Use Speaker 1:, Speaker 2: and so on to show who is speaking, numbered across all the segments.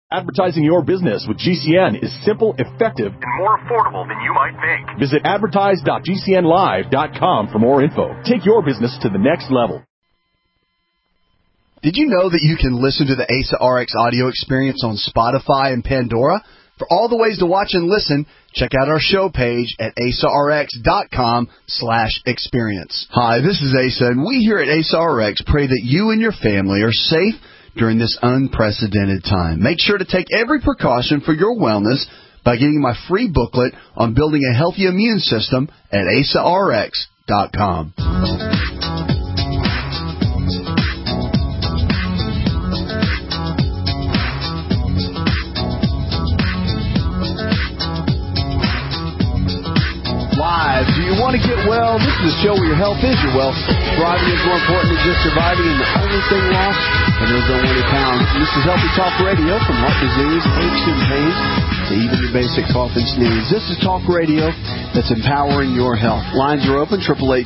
Speaker 1: Advertising your business with GCN is simple, effective, and more affordable than you might think. Visit advertise.gcnlive.com for more info. Take your business to the next level.
Speaker 2: Did you know that you can listen to the ASA RX audio experience on Spotify and Pandora? For all the ways to watch and listen, check out our show page at asarx.com/experience. Hi, this is Asa, and we here at ASA RX pray that you and your family are safe during this unprecedented time. Make sure to take every precaution for your wellness by getting my free booklet on building a healthy immune system at asarx.com. Do you want to get well? This is a show where your health is your wealth. Thriving is more important than just surviving, and the only thing lost are those unwanted pounds. This is Healthy Talk Radio, from heart disease, aches and pains, to even your basic cough and sneeze. This is Talk Radio that's empowering your health. Lines are open,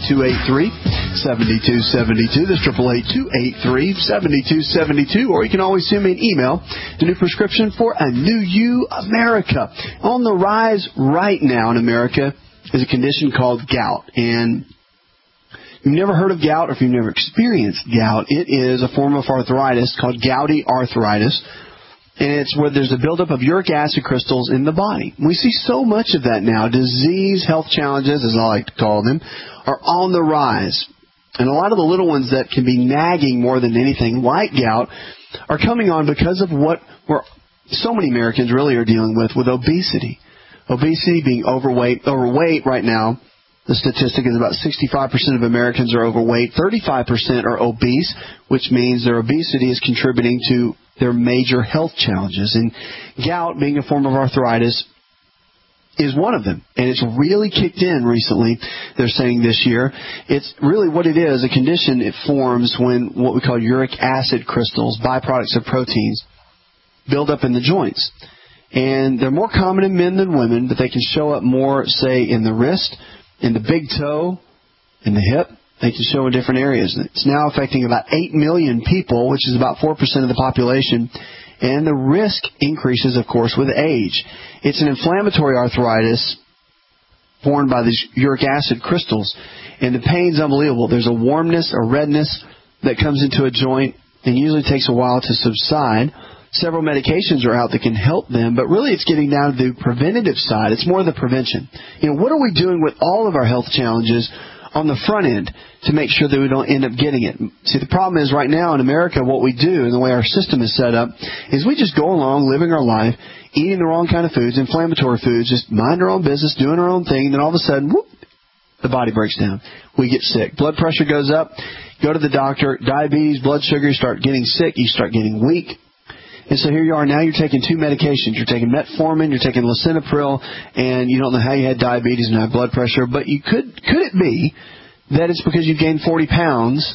Speaker 2: 888-283-7272. That's 888-283-7272. Or you can always send me an email, the new prescription for a new you, America. On the rise right now in America is a condition called gout. And if you've never heard of gout, or if you've never experienced gout, it is a form of arthritis called gouty arthritis. And it's where there's a buildup of uric acid crystals in the body. We see so much of that now. Disease, health challenges, as I like to call them, are on the rise. And a lot of the little ones that can be nagging more than anything, like gout, are coming on because of what so many Americans really are dealing with obesity. Obesity, being overweight right now, the statistic is about 65% of Americans are overweight, 35% are obese, which means their obesity is contributing to their major health challenges. And gout, being a form of arthritis, is one of them. And it's really kicked in recently, they're saying this year. It's really what it is, a condition it forms when what we call uric acid crystals, byproducts of proteins, build up in the joints. And they're more common in men than women, but they can show up more, say, in the wrist, in the big toe, in the hip. They can show in different areas. It's now affecting about 8 million people, which is about 4% of the population. And the risk increases, of course, with age. It's an inflammatory arthritis formed by these uric acid crystals. And the pain's unbelievable. There's a warmness, a redness that comes into a joint and usually takes a while to subside. Several medications are out that can help them, but really it's getting down to the preventative side. It's more the prevention. What are we doing with all of our health challenges on the front end to make sure that we don't end up getting it? See, the problem is right now in America, what we do and the way our system is set up is we just go along living our life, eating the wrong kind of foods, inflammatory foods, just mind our own business, doing our own thing, and then all of a sudden, whoop, the body breaks down. We get sick. Blood pressure goes up. Go to the doctor. Diabetes, blood sugar, you start getting sick. You start getting weak. And so here you are. Now you're taking two medications. You're taking metformin, you're taking lisinopril, and you don't know how you had diabetes and high blood pressure. But could it be that it's because you gained 40 pounds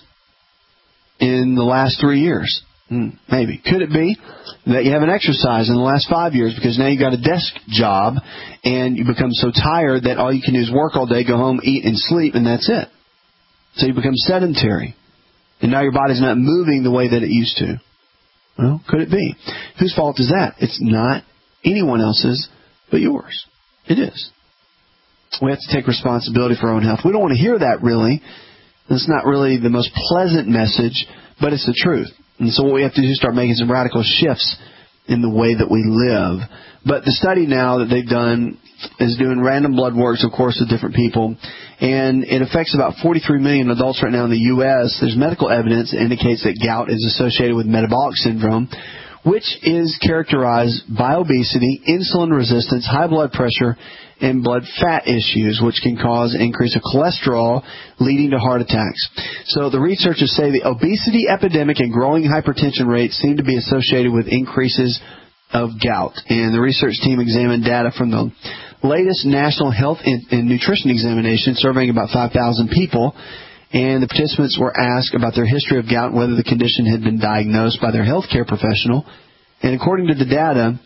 Speaker 2: in the last 3 years? Maybe. Could it be that you haven't exercised in the last 5 years because now you got a desk job and you become so tired that all you can do is work all day, go home, eat, and sleep, and that's it. So you become sedentary. And now your body's not moving the way that it used to. Well, could it be? Whose fault is that? It's not anyone else's but yours. It is. We have to take responsibility for our own health. We don't want to hear that, really. It's not really the most pleasant message, but it's the truth. And so what we have to do is start making some radical shifts in the way that we live. But the study now that they've done is doing random blood works, of course, with different people. And it affects about 43 million adults right now in the U.S. There's medical evidence that indicates that gout is associated with metabolic syndrome, which is characterized by obesity, insulin resistance, high blood pressure, and blood fat issues, which can cause an increase of cholesterol, leading to heart attacks. So the researchers say the obesity epidemic and growing hypertension rates seem to be associated with increases of gout. And the research team examined data from the latest National Health and Nutrition Examination, surveying about 5,000 people. And the participants were asked about their history of gout and whether the condition had been diagnosed by their healthcare professional. And according to the data,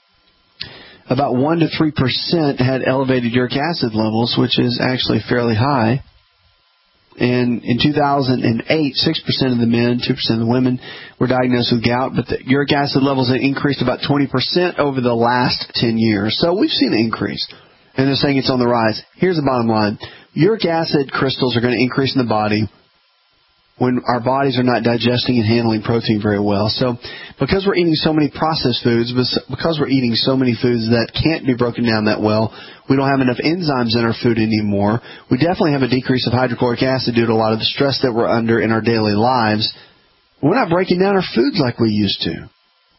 Speaker 2: about 1 to 3% had elevated uric acid levels, which is actually fairly high. And in 2008, 6% of the men, 2% of the women were diagnosed with gout, but the uric acid levels had increased about 20% over the last 10 years. So we've seen an increase. And they're saying it's on the rise. Here's the bottom line. Uric acid crystals are going to increase in the body when our bodies are not digesting and handling protein very well. So because we're eating so many processed foods, because we're eating so many foods that can't be broken down that well, we don't have enough enzymes in our food anymore. We definitely have a decrease of hydrochloric acid due to a lot of the stress that we're under in our daily lives. We're not breaking down our foods like we used to.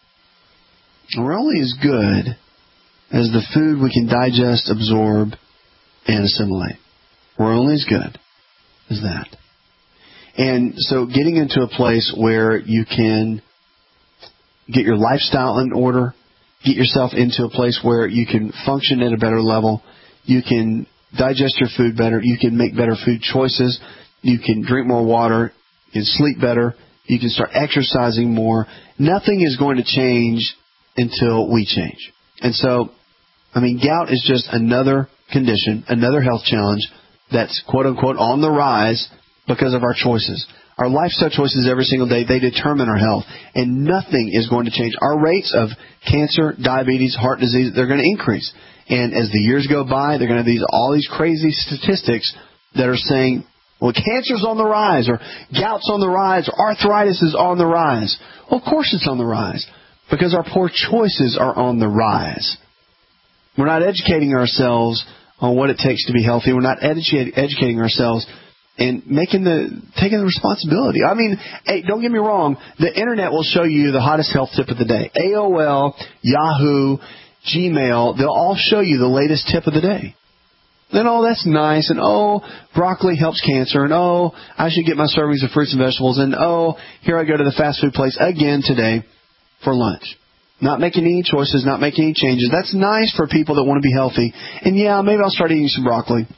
Speaker 2: We're only as good as the food we can digest, absorb, and assimilate. We're only as good as that. And so getting into a place where you can get your lifestyle in order, get yourself into a place where you can function at a better level, you can digest your food better, you can make better food choices, you can drink more water, you can sleep better, you can start exercising more. Nothing is going to change until we change. And so, gout is just another condition, another health challenge that's quote-unquote on the rise because of our choices. Our lifestyle choices every single day, they determine our health. And nothing is going to change. Our rates of cancer, diabetes, heart disease, they're going to increase. And as the years go by, they're going to have all these crazy statistics that are saying, well, cancer's on the rise, or gout's on the rise, or arthritis is on the rise. Well, of course it's on the rise, because our poor choices are on the rise. We're not educating ourselves on what it takes to be healthy. We're not educating ourselves and taking the responsibility. Hey, don't get me wrong. The Internet will show you the hottest health tip of the day. AOL, Yahoo, Gmail, they'll all show you the latest tip of the day. And, that's nice. And, broccoli helps cancer. And, I should get my servings of fruits and vegetables. And, here I go to the fast food place again today for lunch. Not making any choices, not making any changes. That's nice for people that want to be healthy. And, maybe I'll start eating some broccoli.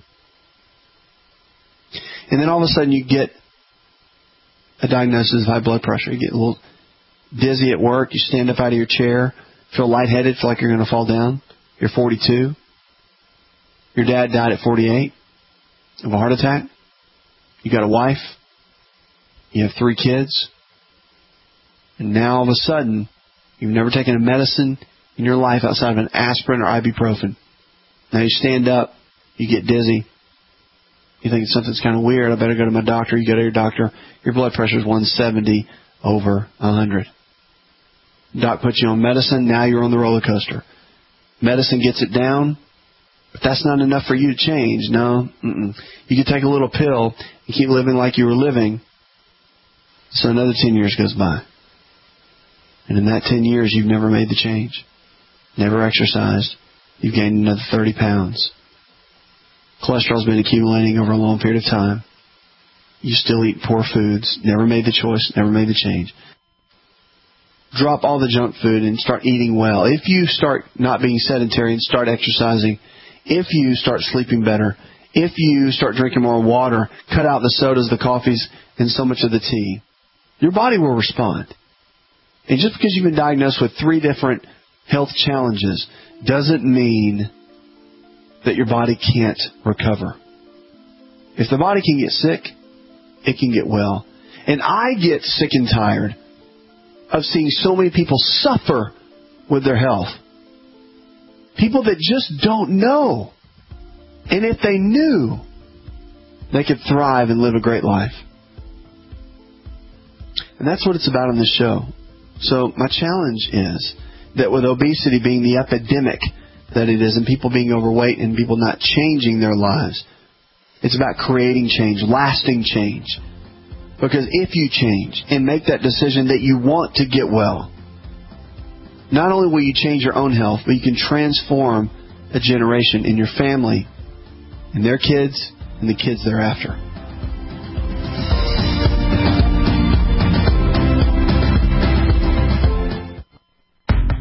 Speaker 2: And then all of a sudden you get a diagnosis of high blood pressure. You get a little dizzy at work. You stand up out of your chair, feel lightheaded, feel like you're going to fall down. You're 42. Your dad died at 48 of a heart attack. You got a wife. You have 3 kids. And now all of a sudden, you've never taken a medicine in your life outside of an aspirin or ibuprofen. Now you stand up. You get dizzy. You think something's kind of weird. I better go to my doctor. You go to your doctor. Your blood pressure is 170 over 100. Doc puts you on medicine. Now you're on the roller coaster. Medicine gets it down, but that's not enough for you to change. No. You can take a little pill and keep living like you were living. So another 10 years goes by. And in that 10 years, you've never made the change. Never exercised. You've gained another 30 pounds. Cholesterol's been accumulating over a long period of time. You still eat poor foods. Never made the choice. Never made the change. Drop all the junk food and start eating well. If you start not being sedentary and start exercising, if you start sleeping better, if you start drinking more water, cut out the sodas, the coffees, and so much of the tea, your body will respond. And just because you've been diagnosed with 3 different health challenges doesn't mean that your body can't recover. If the body can get sick, it can get well. And I get sick and tired of seeing so many people suffer with their health. People that just don't know. And if they knew, they could thrive and live a great life. And that's what it's about on this show. So my challenge is that with obesity being the epidemic that it is, and people being overweight and people not changing their lives, it's about creating change, lasting change. Because if you change and make that decision that you want to get well, not only will you change your own health, but you can transform a generation in your family and their kids and the kids thereafter.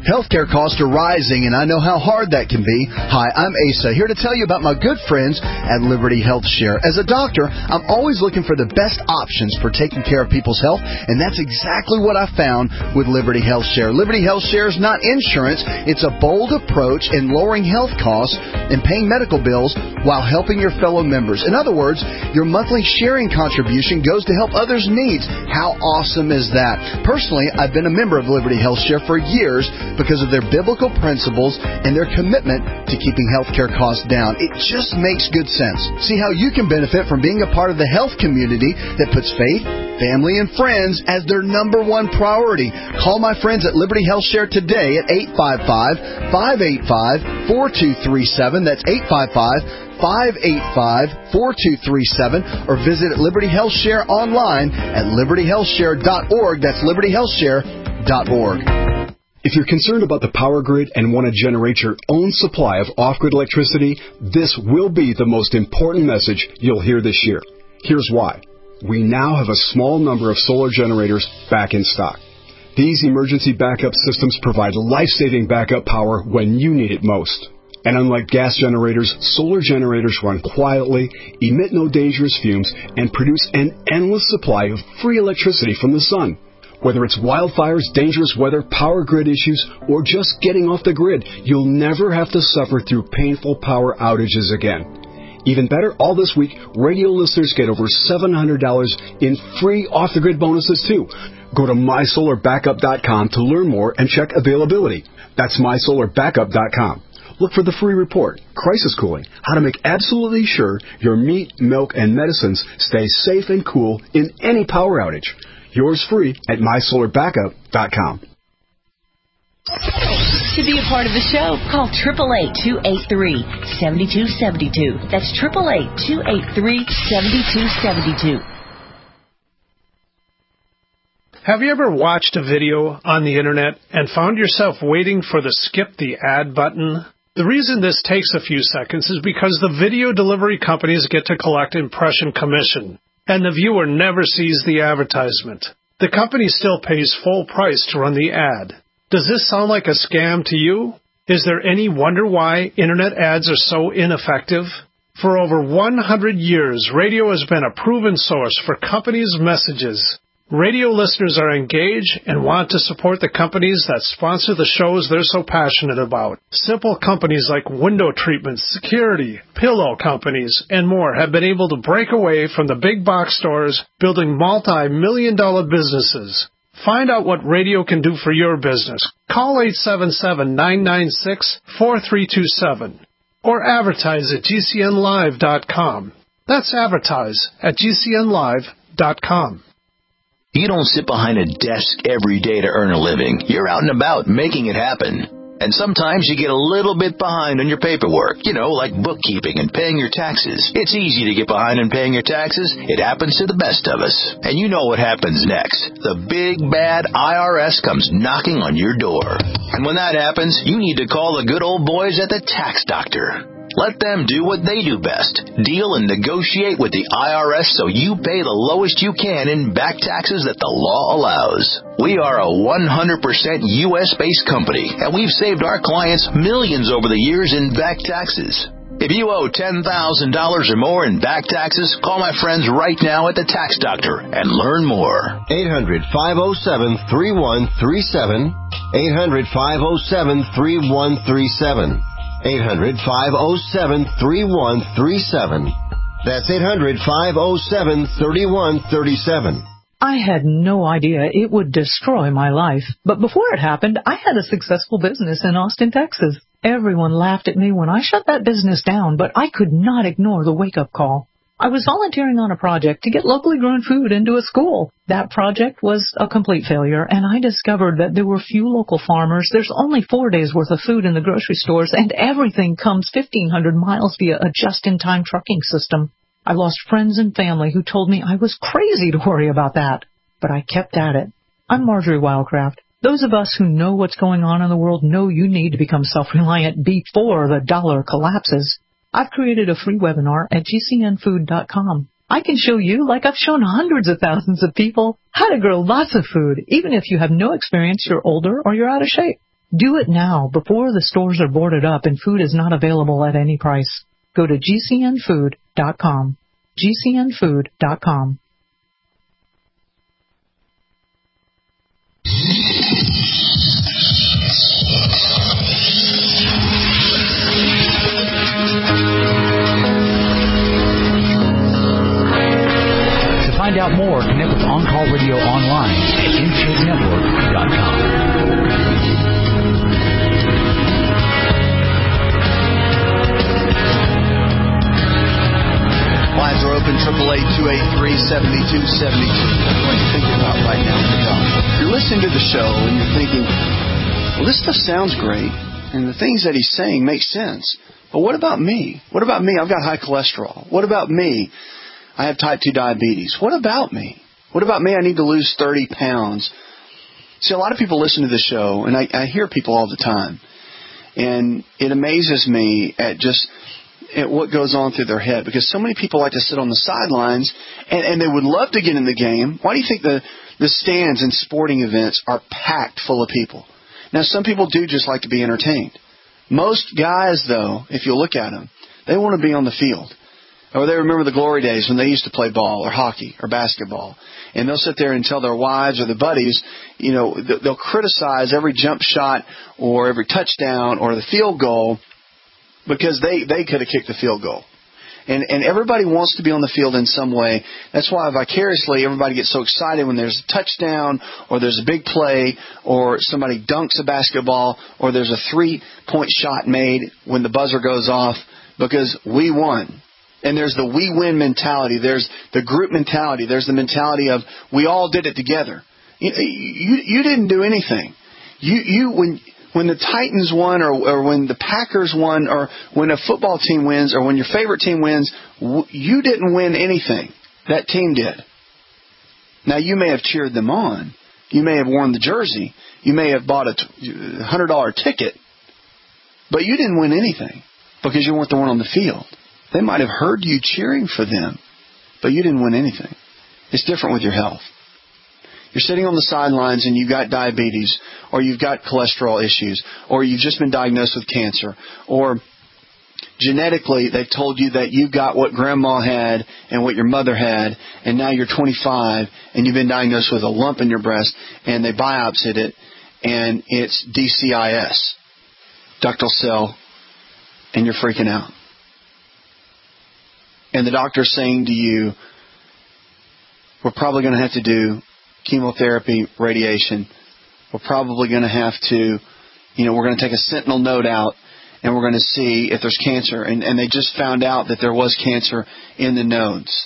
Speaker 2: Healthcare costs are rising, and I know how hard that can be. Hi, I'm Asa, here to tell you about my good friends at Liberty Health Share. As a doctor, I'm always looking for the best options for taking care of people's health, and that's exactly what I found with Liberty Health Share. Liberty Health Share is not insurance. It's a bold approach in lowering health costs and paying medical bills while helping your fellow members. In other words, your monthly sharing contribution goes to help others' needs. How awesome is that? Personally, I've been a member of Liberty Health Share for years because of their biblical principles and their commitment to keeping healthcare costs down. It just makes good sense. See how you can benefit from being a part of the health community that puts faith, family, and friends as their number one priority. Call my friends at Liberty Health Share today at 855-585-4237. That's 855-585-4237, or visit Liberty Health Share online at libertyhealthshare.org. That's libertyhealthshare.org.
Speaker 3: If you're concerned about the power grid and want to generate your own supply of off-grid electricity, this will be the most important message you'll hear this year. Here's why. We now have a small number of solar generators back in stock. These emergency backup systems provide life-saving backup power when you need it most. And unlike gas generators, solar generators run quietly, emit no dangerous fumes, and produce an endless supply of free electricity from the sun. Whether it's wildfires, dangerous weather, power grid issues, or just getting off the grid, you'll never have to suffer through painful power outages again. Even better, all this week, radio listeners get over $700 in free off-the-grid bonuses, too. Go to mysolarbackup.com to learn more and check availability. That's mysolarbackup.com. Look for the free report, Crisis Cooling, how to make absolutely sure your meat, milk, and medicines stay safe and cool in any power outage. Yours free at mysolarbackup.com.
Speaker 4: To be a part of the show, call 888-283-7272. That's 888-283-7272.
Speaker 5: Have you ever watched a video on the internet and found yourself waiting for the skip the ad button? The reason this takes a few seconds is because the video delivery companies get to collect impression commission, and the viewer never sees the advertisement. The company still pays full price to run the ad. Does this sound like a scam to you? Is there any wonder why internet ads are so ineffective? For over 100 years, radio has been a proven source for companies' messages. Radio listeners are engaged and want to support the companies that sponsor the shows they're so passionate about. Simple companies like window treatments, security, pillow companies, and more have been able to break away from the big box stores, building multi-million-dollar businesses. Find out what radio can do for your business. Call 877-996-4327 or advertise at GCNlive.com. That's advertise at GCNlive.com.
Speaker 6: You don't sit behind a desk every day to earn a living. You're out and about making it happen. And sometimes you get a little bit behind on your paperwork, like bookkeeping and paying your taxes. It's easy to get behind on paying your taxes. It happens to the best of us. And you know what happens next. The big, bad IRS comes knocking on your door. And when that happens, you need to call the good old boys at the Tax Doctor. Let them do what they do best. Deal and negotiate with the IRS so you pay the lowest you can in back taxes that the law allows. We are a 100% U.S.-based company, and we've saved our clients millions over the years in back taxes. If you owe $10,000 or more in back taxes, call my friends right now at the Tax Doctor and learn more.
Speaker 7: 800-507-3137. 800-507-3137. 800-507-3137. That's 800-507-3137.
Speaker 8: I had no idea it would destroy my life. But before it happened, I had a successful business in Austin, Texas. Everyone laughed at me when I shut that business down, but I could not ignore the wake-up call. I was volunteering on a project to get locally grown food into a school. That project was a complete failure, and I discovered that there were few local farmers. There's only 4 days' worth of food in the grocery stores, and everything comes 1,500 miles via a just-in-time trucking system. I lost friends and family who told me I was crazy to worry about that. But I kept at it. I'm Marjorie Wildcraft. Those of us who know what's going on in the world know you need to become self-reliant before the dollar collapses. I've created a free webinar at GCNfood.com. I can show you, like I've shown hundreds of thousands of people, how to grow lots of food, even if you have no experience, you're older, or you're out of shape. Do it now before the stores are boarded up and food is not available at any price. Go to GCNfood.com. GCNfood.com.
Speaker 9: To find out more, connect with On Call Radio online at InShapeNetwork.com.
Speaker 2: Lines are open, 888-283-7272. What are you thinking about right now for God? You're listening to the show and you're thinking, well, this stuff sounds great, and the things that he's saying make sense. But what about me? What about me? I've got high cholesterol. What about me? I have type 2 diabetes. What about me? What about me? I need to lose 30 pounds. See, a lot of people listen to the show, and I hear people all the time. And it amazes me at what goes on through their head, because so many people like to sit on the sidelines and they would love to get in the game. Why do you think the stands in sporting events are packed full of people? Now, some people do just like to be entertained. Most guys, though, if you look at them, they want to be on the field. Or they remember the glory days when they used to play ball or hockey or basketball. And they'll sit there and tell their wives or their buddies, they'll criticize every jump shot or every touchdown or the field goal, because they could have kicked the field goal. And everybody wants to be on the field in some way. That's why vicariously everybody gets so excited when there's a touchdown or there's a big play or somebody dunks a basketball or there's a 3-point shot made when the buzzer goes off, because we won. And there's the we win mentality. There's the group mentality. There's the mentality of we all did it together. You didn't do anything. When the Titans won or when the Packers won or when a football team wins or when your favorite team wins, you didn't win anything. That team did. Now, you may have cheered them on. You may have worn the jersey. You may have bought a $100 ticket. But you didn't win anything because you weren't the one on the field. They might have heard you cheering for them, but you didn't win anything. It's different with your health. You're sitting on the sidelines and you've got diabetes, or you've got cholesterol issues, or you've just been diagnosed with cancer, or genetically they've told you that you got what grandma had and what your mother had, and now you're 25 and you've been diagnosed with a lump in your breast, and they biopsied it, and it's DCIS, ductal cell, and you're freaking out. And the doctor's saying to you, we're probably going to have to do chemotherapy, radiation. We're probably going to have to, we're going to take a sentinel node out and we're going to see if there's cancer. And they just found out that there was cancer in the nodes.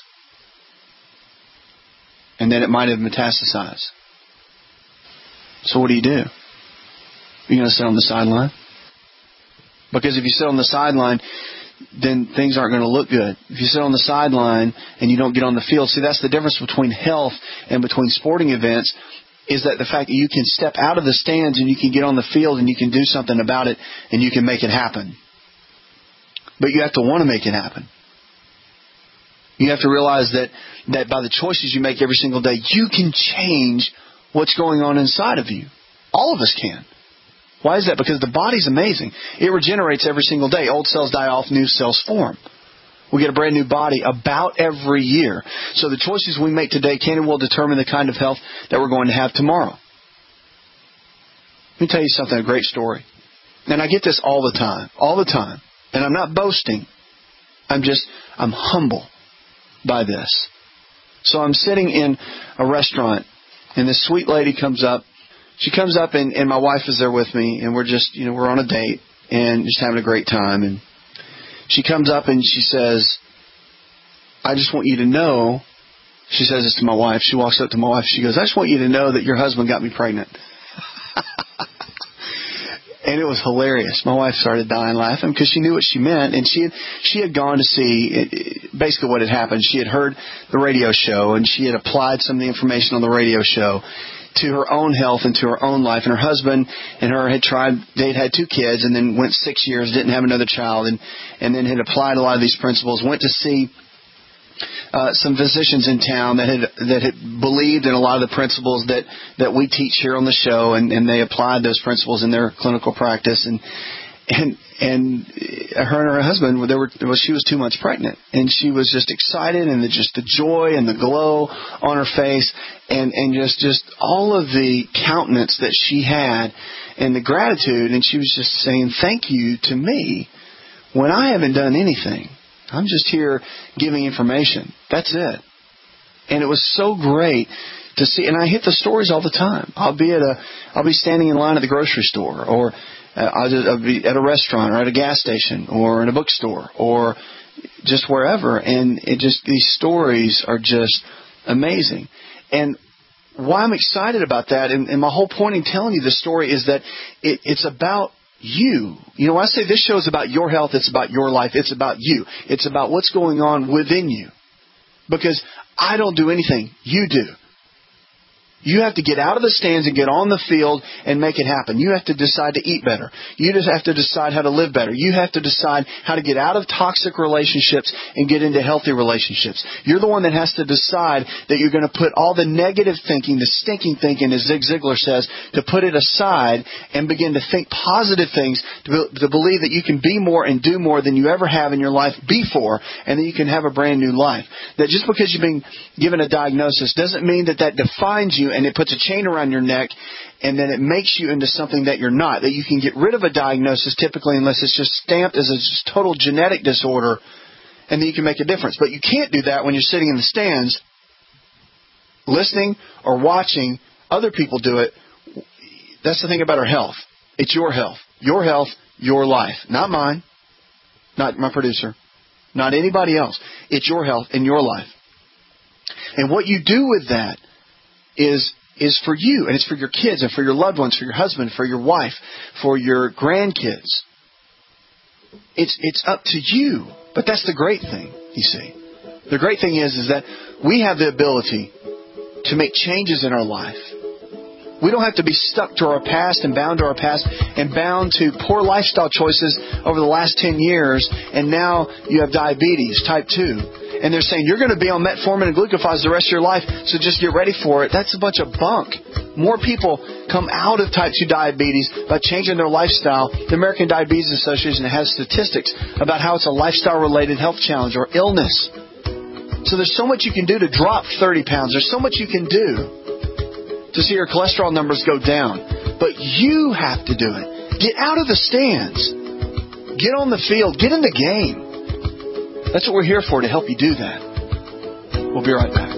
Speaker 2: And that it might have metastasized. So what do? You're going to sit on the sideline? Because if you sit on the sideline, then things aren't going to look good. If you sit on the sideline and you don't get on the field, see, that's the difference between health and between sporting events, is that the fact that you can step out of the stands and you can get on the field and you can do something about it and you can make it happen. But you have to want to make it happen. You have to realize that by the choices you make every single day, you can change what's going on inside of you. All of us can. Why is that? Because the body's amazing. It regenerates every single day. Old cells die off, new cells form. We get a brand new body about every year. So the choices we make today can and will determine the kind of health that we're going to have tomorrow. Let me tell you something, a great story. And I get this all the time. And I'm not boasting. I'm humble by this. So I'm sitting in a restaurant, and this sweet lady comes up. She comes up, and my wife is there with me, and we're just, we're on a date and just having a great time. And she comes up and she says, I just want you to know, she says this to my wife. She walks up to my wife. She goes, I just want you to know that your husband got me pregnant. And it was hilarious. My wife started dying laughing because she knew what she meant. And she had gone to see basically what had happened. She had heard the radio show, and she had applied some of the information on the radio show to her own health and to her own life. And her husband and her had tried, they'd had 2 kids and then went 6 years, didn't have another child, and then had applied a lot of these principles, went to see some physicians in town that had believed in a lot of the principles that we teach here on the show, and they applied those principles in their clinical practice. And her and her husband, she was 2 months pregnant, and she was just excited, and just the joy and the glow on her face, and just all of the countenance that she had, and the gratitude, and she was just saying thank you to me when I haven't done anything. I'm just here giving information. That's it. And it was so great to see, and I hit the stories all the time. I'll be standing in line at the grocery store, or I'll be at a restaurant, or at a gas station, or in a bookstore, or just wherever, and these stories are just amazing. And why I'm excited about that, and my whole point in telling you this story is that it's about you. You know, when I say this show is about your health, it's about your life, it's about you. It's about what's going on within you. Because I don't do anything. You do. You have to get out of the stands and get on the field and make it happen. You have to decide to eat better. You just have to decide how to live better. You have to decide how to get out of toxic relationships and get into healthy relationships. You're the one that has to decide that you're going to put all the negative thinking, the stinking thinking, as Zig Ziglar says, to put it aside and begin to think positive things, to believe that you can be more and do more than you ever have in your life before, and that you can have a brand new life. That just because you've been given a diagnosis doesn't mean that defines you, and it puts a chain around your neck, and then it makes you into something that you're not. That you can get rid of a diagnosis, typically, unless it's just stamped as a just total genetic disorder, and then you can make a difference. But you can't do that when you're sitting in the stands, listening or watching other people do it. That's the thing about our health. It's your health. Your health, your life. Not mine, not my producer, not anybody else. It's your health and your life. And what you do with that is for you, and it's for your kids, and for your loved ones, for your husband, for your wife, for your grandkids. It's up to you. But that's the great thing, you see. The great thing is that we have the ability to make changes in our life. We don't have to be stuck to our past and bound to our past and bound to poor lifestyle choices over the last 10 years, and now you have diabetes, type 2. And they're saying, you're going to be on metformin and glucophage the rest of your life, so just get ready for it. That's a bunch of bunk. More people come out of type 2 diabetes by changing their lifestyle. The American Diabetes Association has statistics about how it's a lifestyle-related health challenge or illness. So there's so much you can do to drop 30 pounds. There's so much you can do to see your cholesterol numbers go down. But you have to do it. Get out of the stands. Get on the field. Get in the game. That's what we're here for, to help you do that. We'll be right back.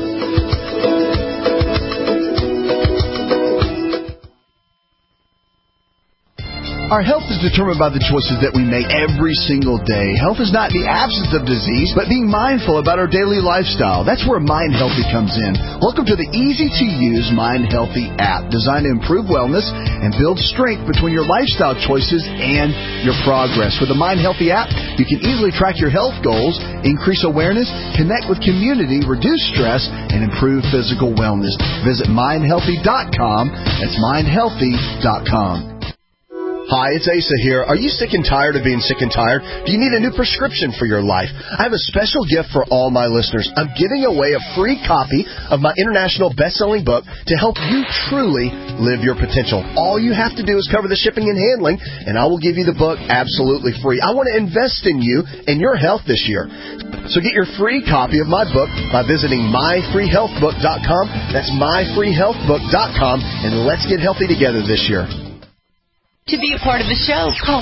Speaker 10: Our health is determined by the choices that we make every single day. Health is not the absence of disease, but being mindful about our daily lifestyle. That's where Mind Healthy comes in. Welcome to the easy-to-use Mind Healthy app, designed to improve wellness and build strength between your lifestyle choices and your progress. With the Mind Healthy app, you can easily track your health goals, increase awareness, connect with community, reduce stress, and improve physical wellness. Visit mindhealthy.com. That's mindhealthy.com.
Speaker 11: Hi, it's Asa here. Are you sick and tired of being sick and tired? Do you need a new prescription for your life? I have a special gift for all my listeners. I'm giving away a free copy of my international best-selling book to help you truly live your potential. All you have to do is cover the shipping and handling, and I will give you the book absolutely free. I want to invest in you and your health this year. So get your free copy of my book by visiting myfreehealthbook.com. That's myfreehealthbook.com, and let's get healthy together this year.
Speaker 4: To be a part of the show, call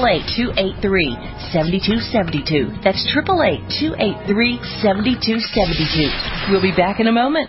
Speaker 4: 888-283-7272. That's 888-283-7272. We'll be back in a moment.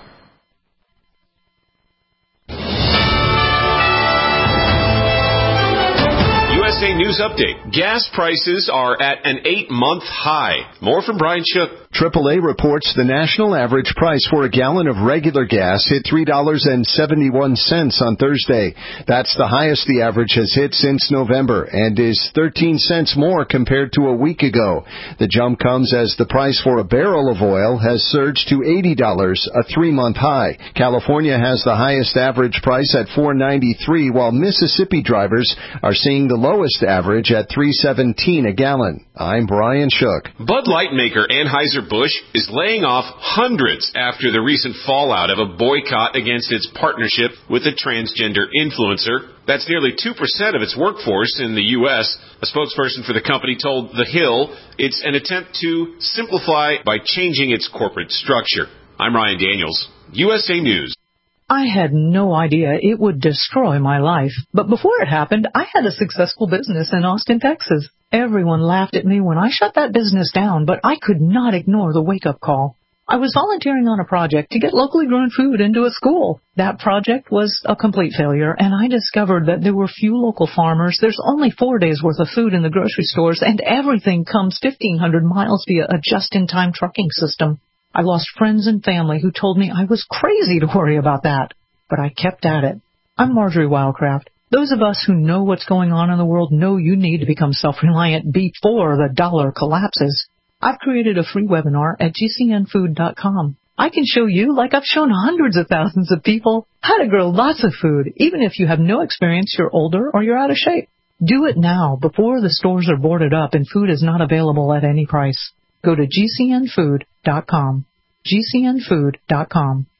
Speaker 12: USA News Update. Gas prices are at an 8-month high. More from Brian Shook.
Speaker 13: AAA reports the national average price for a gallon of regular gas hit $3.71 on Thursday. That's the highest the average has hit since November and is 13 cents more compared to a week ago. The jump comes as the price for a barrel of oil has surged to $80, a 3-month high. California has the highest average price at $4.93, while Mississippi drivers are seeing the lowest lowest average at $3.17 a gallon. I'm Brian Shook.
Speaker 12: Bud Light maker Anheuser-Busch is laying off hundreds after the recent fallout of a boycott against its partnership with a transgender influencer. That's nearly 2% of its workforce in the U.S. A spokesperson for the company told The Hill it's an attempt to simplify by changing its corporate structure. I'm Ryan Daniels, USA News.
Speaker 8: I had no idea it would destroy my life. But before it happened, I had a successful business in Austin, Texas. Everyone laughed at me when I shut that business down, but I could not ignore the wake-up call. I was volunteering on a project to get locally grown food into a school. That project was a complete failure, and I discovered that there were few local farmers. There's only 4 days' worth of food in the grocery stores, and everything comes 1,500 miles via a just-in-time trucking system. I lost friends and family who told me I was crazy to worry about that, but I kept at it. I'm Marjorie Wildcraft. Those of us who know what's going on in the world know you need to become self-reliant before the dollar collapses. I've created a free webinar at gcnfood.com. I can show you, like I've shown hundreds of thousands of people, how to grow lots of food, even if you have no experience, you're older, or you're out of shape. Do it now, before the stores are boarded up and food is not available at any price. Go to gcnfood.com. gcnfood.com.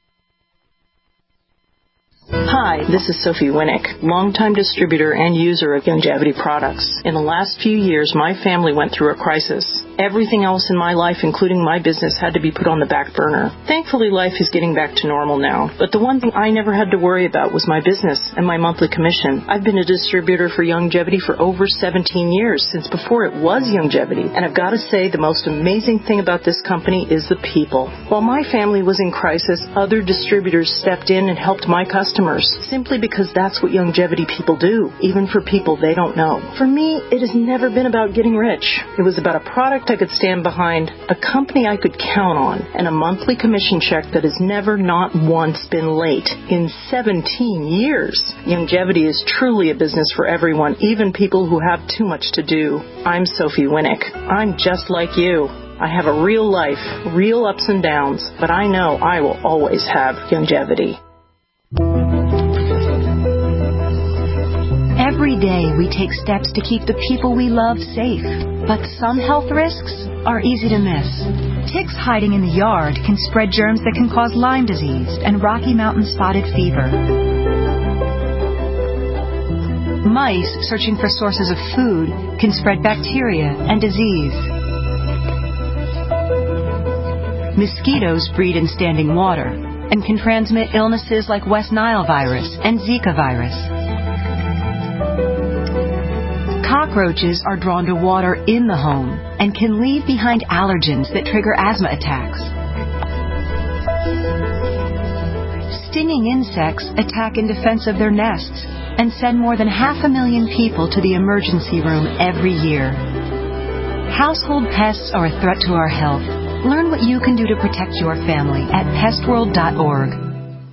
Speaker 14: Hi, this is Sophie Winnick, longtime distributor and user of Youngevity products. In the last few years, my family went through a crisis. Everything else in my life, including my business, had to be put on the back burner. Thankfully, life is getting back to normal now. But the one thing I never had to worry about was my business and my monthly commission. I've been a distributor for Youngevity for over 17 years, since before it was Youngevity. And I've got to say, the most amazing thing about this company is the people. While my family was in crisis, other distributors stepped in and helped my customers, simply because that's what Youngevity people do, even for people they don't know. For me, it has never been about getting rich. It was about a product I could stand behind, a company I could count on, and a monthly commission check that has never not once been late in 17 years. Youngevity is truly a business for everyone, even people who have too much to do. I'm Sophie Winnick. I'm just like you. I have a real life, real ups and downs, but I know I will always have Youngevity.
Speaker 15: Every day we take steps to keep the people we love safe, but some health risks are easy to miss. Ticks hiding in the yard can spread germs that can cause Lyme disease and Rocky Mountain spotted fever. Mice searching for sources of food can spread bacteria and disease. Mosquitoes breed in standing water and can transmit illnesses like West Nile virus and Zika virus. Cockroaches are drawn to water in the home and can leave behind allergens that trigger asthma attacks. Stinging insects attack in defense of their nests and send more than 500,000 people to the emergency room every year. Household pests are a threat to our health. Learn what you can do to protect your family at pestworld.org.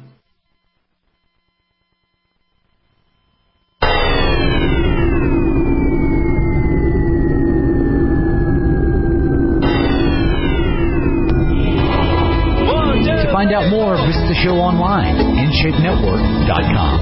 Speaker 9: Find out more, visit the show online, InShapeNetwork.com.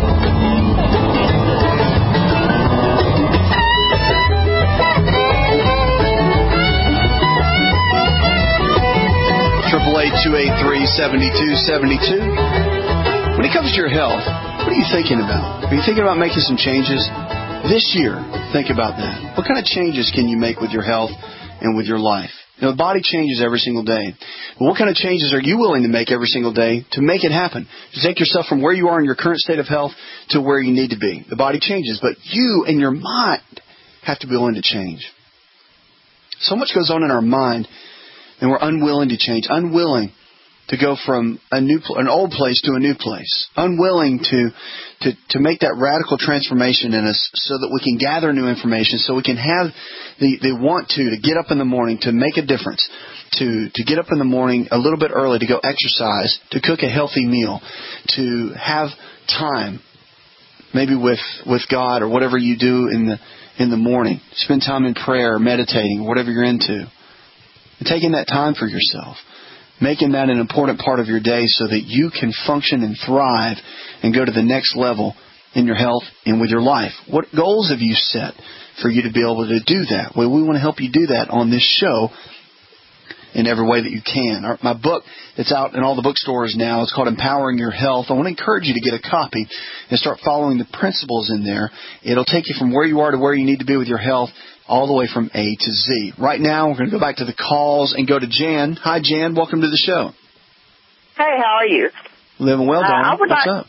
Speaker 2: Triple 888-283-7272. When it comes to your health, what are you thinking about? Are you thinking about making some changes this year? Think about that. What kind of changes can you make with your health and with your life? You know, the body changes every single day. But what kind of changes are you willing to make every single day to make it happen? To take yourself from where you are in your current state of health to where you need to be. The body changes, but you and your mind have to be willing to change. So much goes on in our mind, and we're unwilling to change, unwilling to go from an old place to a new place, unwilling to make that radical transformation in us so that we can gather new information, so we can have the want to get up in the morning to make a difference, to get up in the morning a little bit early to go exercise, to cook a healthy meal, to have time, maybe with God or whatever you do in the morning. Spend time in prayer, meditating, whatever you're into. And taking that time for yourself. Making that an important part of your day so that you can function and thrive and go to the next level in your health and with your life? What goals have you set for you to be able to do that? Well, we want to help you do that on this show in every way that you can. My book that's out in all the bookstores now, it's called Empowering Your Health. I want to encourage you to get a copy and start following the principles in there. It'll take you from where you are to where you need to be with your health, all the way from A to Z. Right now, we're going to go back to the calls and go to Jan. Hi, Jan. Welcome to the show.
Speaker 16: Hey, how are you?
Speaker 2: Living well, darling. What's up?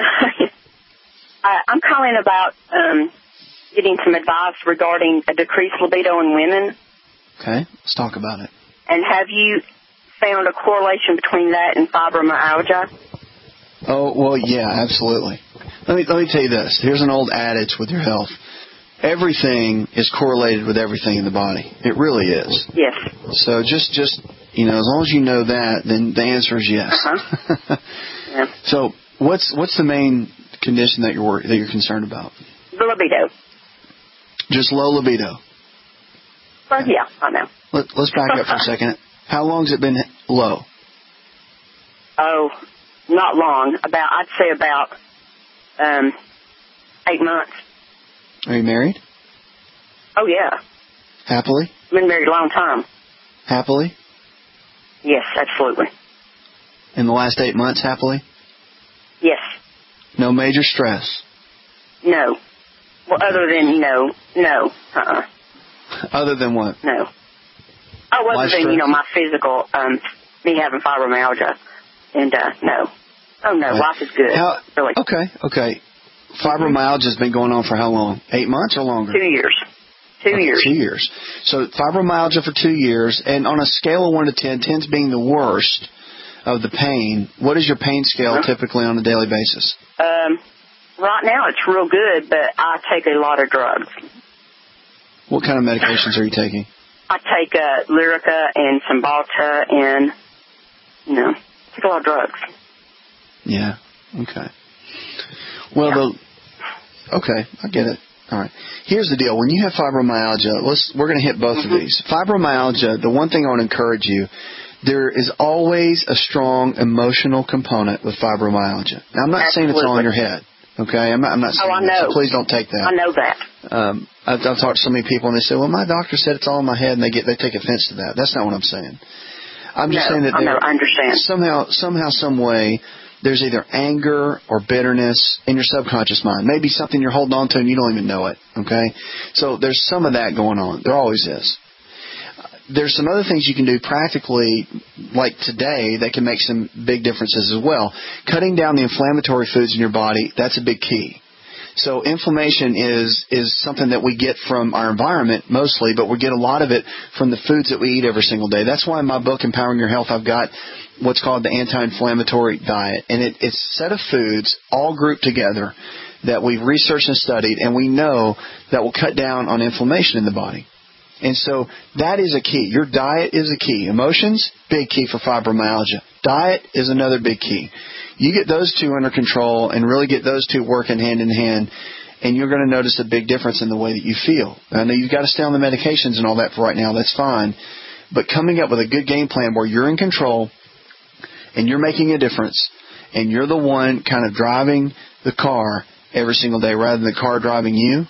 Speaker 16: I'm calling about getting some advice regarding a decreased libido in women.
Speaker 2: Okay, let's talk about it.
Speaker 16: And have you found a correlation between that and fibromyalgia?
Speaker 2: Oh, well, yeah, absolutely. Let me tell you this. Here's an old adage with your health. Everything is correlated with everything in the body. It really is.
Speaker 16: Yes.
Speaker 2: So just as long as you know that, then the answer is yes.
Speaker 16: Uh-huh. Yeah.
Speaker 2: So what's the main condition that you're concerned about?
Speaker 16: The libido.
Speaker 2: Just low libido.
Speaker 16: Well, yeah, I know.
Speaker 2: Let's back up for a second. How long has it been low?
Speaker 16: Oh, not long. I'd say about 8 months.
Speaker 2: Are you married?
Speaker 16: Oh, yeah.
Speaker 2: Happily?
Speaker 16: Been married a long time.
Speaker 2: Happily?
Speaker 16: Yes, absolutely.
Speaker 2: In the last 8 months, happily?
Speaker 16: Yes.
Speaker 2: No major stress?
Speaker 16: No. Well, other than, no.
Speaker 2: Other than what?
Speaker 16: No. Oh, other than, my physical, me having fibromyalgia. And, no. Oh, no, life is good. Really.
Speaker 2: Okay. Fibromyalgia has been going on for how long? 8 months or longer?
Speaker 16: 2 years. 2 years.
Speaker 2: 2 years. So fibromyalgia for 2 years, and on a scale of 1 to 10, 10's being the worst of the pain, what is your pain scale typically on a daily basis?
Speaker 16: Right now it's real good, but I take a lot of drugs.
Speaker 2: What kind of medications are you taking?
Speaker 16: I take Lyrica and Cymbalta and, take a lot of drugs.
Speaker 2: Yeah, okay. Well, okay, I get it. All right. Here's the deal. When you have fibromyalgia, we're going to hit both of these. Fibromyalgia, the one thing I want to encourage you, there is always a strong emotional component with fibromyalgia. Now, I'm not saying it's all in your head, okay? I'm not saying
Speaker 16: I know.
Speaker 2: So please don't take that.
Speaker 16: I know that.
Speaker 2: I've talked to so many people, and they say, well, my doctor said it's all in my head, and they take offense to that. That's not what I'm saying. I'm just saying that
Speaker 16: I understand.
Speaker 2: somehow, some way, there's either anger or bitterness in your subconscious mind. Maybe something you're holding on to and you don't even know it, okay? So there's some of that going on. There always is. There's some other things you can do practically, like today, that can make some big differences as well. Cutting down the inflammatory foods in your body, that's a big key. So inflammation is something that we get from our environment mostly, but we get a lot of it from the foods that we eat every single day. That's why in my book, Empowering Your Health, I've got what's called the anti-inflammatory diet. And it's a set of foods all grouped together that we've researched and studied, and we know that will cut down on inflammation in the body. And so that is a key. Your diet is a key. Emotions, big key for fibromyalgia. Diet is another big key. You get those two under control and really get those two working hand in hand, and you're going to notice a big difference in the way that you feel. I know you've got to stay on the medications and all that for right now. That's fine. But coming up with a good game plan where you're in control and you're making a difference and you're the one kind of driving the car every single day rather than the car driving you,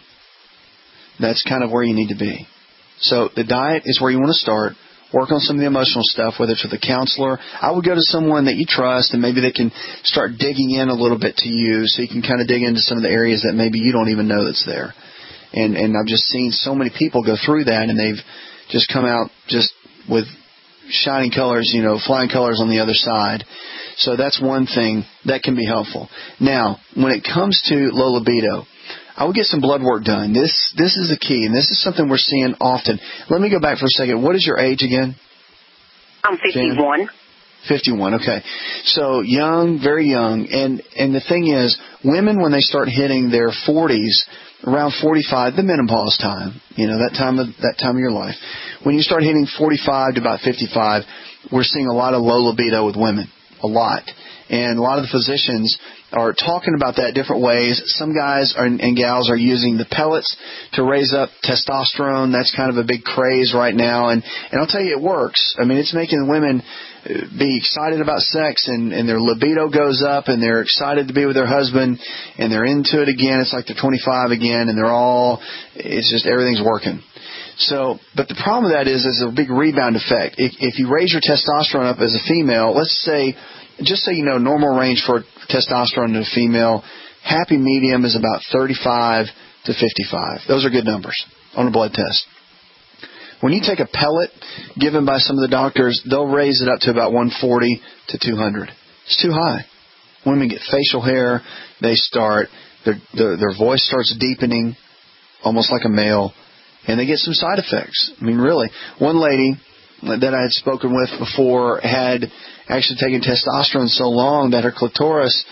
Speaker 2: that's kind of where you need to be. So the diet is where you want to start. Work on some of the emotional stuff, whether it's with a counselor. I would go to someone that you trust, and maybe they can start digging in a little bit to you so you can kind of dig into some of the areas that maybe you don't even know that's there. And I've just seen so many people go through that, and they've just come out just with shining colors, flying colors on the other side. So that's one thing that can be helpful. Now, when it comes to low libido, I would get some blood work done. This is a key, and this is something we're seeing often. Let me go back for a second. What is your age again?
Speaker 16: I'm 51.
Speaker 2: Jan? 51, okay. So young, very young. And the thing is, women, when they start hitting their 40s, around 45, the menopause time, that time of your life. When you start hitting 45 to about 55, we're seeing a lot of low libido with women, a lot. And a lot of the physicians are talking about that different ways. Some guys and gals are using the pellets to raise up testosterone. That's kind of a big craze right now. And I'll tell you, it works. I mean, it's making women be excited about sex, and their libido goes up, and they're excited to be with their husband, and they're into it again. It's like they're 25 again, and it's just everything's working. So, but the problem with that is a big rebound effect. If you raise your testosterone up as a female, let's say, just so you know, normal range for testosterone in a female, happy medium is about 35 to 55. Those are good numbers on a blood test. When you take a pellet given by some of the doctors, they'll raise it up to about 140 to 200. It's too high. Women get facial hair. They start, their voice starts deepening, almost like a male, and they get some side effects. I mean, really. One lady that I had spoken with before had actually taken testosterone so long that her clitoris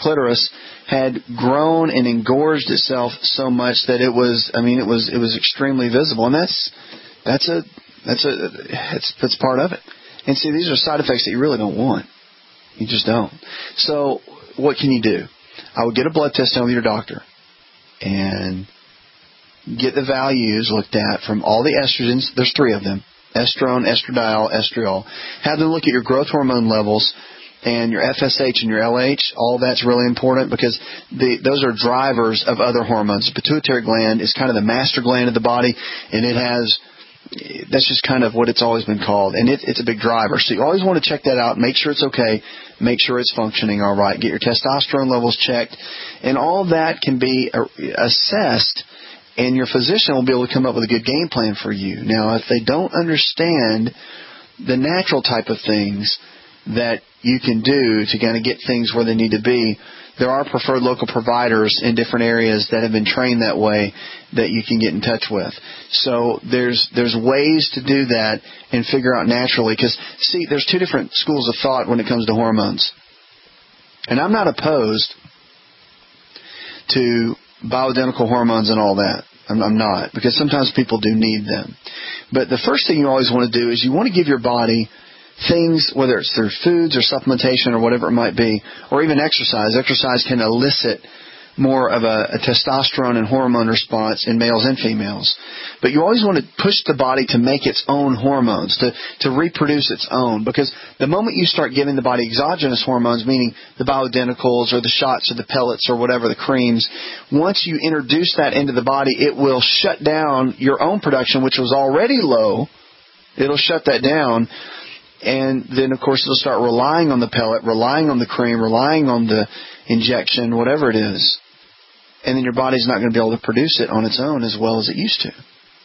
Speaker 2: had grown and engorged itself so much that it was extremely visible. And that's part of it. And see, these are side effects that you really don't want. You just don't. So what can you do? I would get a blood test done with your doctor and get the values looked at from all the estrogens. There's 3 of them: estrone, estradiol, estriol. Have them look at your growth hormone levels and your FSH and your LH. All that's really important because those are drivers of other hormones. The pituitary gland is kind of the master gland of the body, and that's just kind of what it's always been called, and it's a big driver. So you always want to check that out, make sure it's okay, make sure it's functioning all right, get your testosterone levels checked, and all of that can be assessed, and your physician will be able to come up with a good game plan for you. Now, if they don't understand the natural type of things that you can do to kind of get things where they need to be, there are preferred local providers in different areas that have been trained that way that you can get in touch with. So there's ways to do that and figure out naturally. Because, see, there's 2 different schools of thought when it comes to hormones. And I'm not opposed to bioidentical hormones and all that. I'm not, because sometimes people do need them. But the first thing you always want to do is you want to give your body things, whether it's through foods or supplementation or whatever it might be, or even exercise. Exercise can elicit more of a testosterone and hormone response in males and females. But you always want to push the body to make its own hormones, to reproduce its own. Because the moment you start giving the body exogenous hormones, meaning the bioidenticals or the shots or the pellets or whatever, the creams, once you introduce that into the body, it will shut down your own production, which was already low. It'll shut that down. And then, of course, it'll start relying on the pellet, relying on the cream, relying on the injection, whatever it is. And then your body's not going to be able to produce it on its own as well as it used to.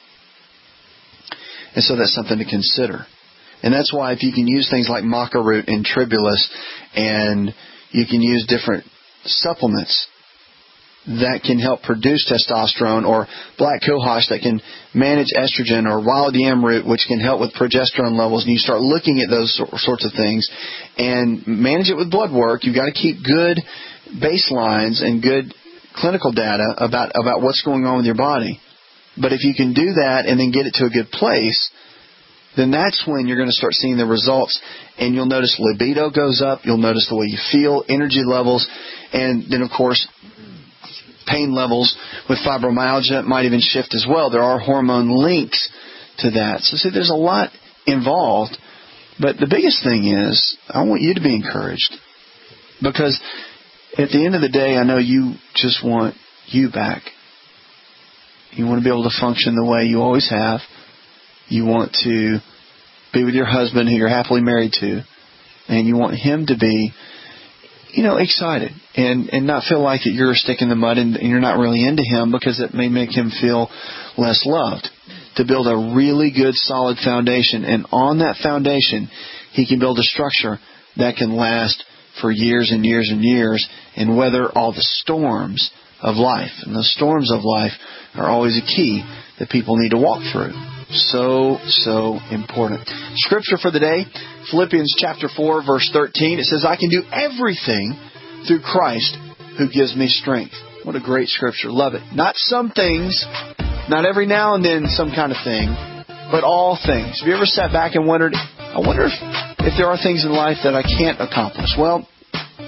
Speaker 2: And so that's something to consider. And that's why if you can use things like maca root and tribulus, and you can use different supplements that can help produce testosterone, or black cohosh that can manage estrogen, or wild yam root which can help with progesterone levels, and you start looking at those sorts of things and manage it with blood work. You've got to keep good baselines and good clinical data about what's going on with your body. But if you can do that and then get it to a good place, then that's when you're going to start seeing the results, and you'll notice libido goes up, you'll notice the way you feel, energy levels, and then, of course, pain levels with fibromyalgia might even shift as well. There are hormone links to that. So see, there's a lot involved. But the biggest thing is, I want you to be encouraged. Because at the end of the day, I know you just want you back. You want to be able to function the way you always have. You want to be with your husband who you're happily married to. And you want him to be, excited and not feel like that you're a stick in the mud and you're not really into him, because it may make him feel less loved. To build a really good, solid foundation. And on that foundation, he can build a structure that can last for years and years and years and weather all the storms of life. And the storms of life are always a key that people need to walk through. So important. Scripture for the day, Philippians chapter 4, verse 13. It says, I can do everything through Christ who gives me strength. What a great scripture. Love it. Not some things, not every now and then some kind of thing, but all things. Have you ever sat back and wondered, I wonder if there are things in life that I can't accomplish? Well,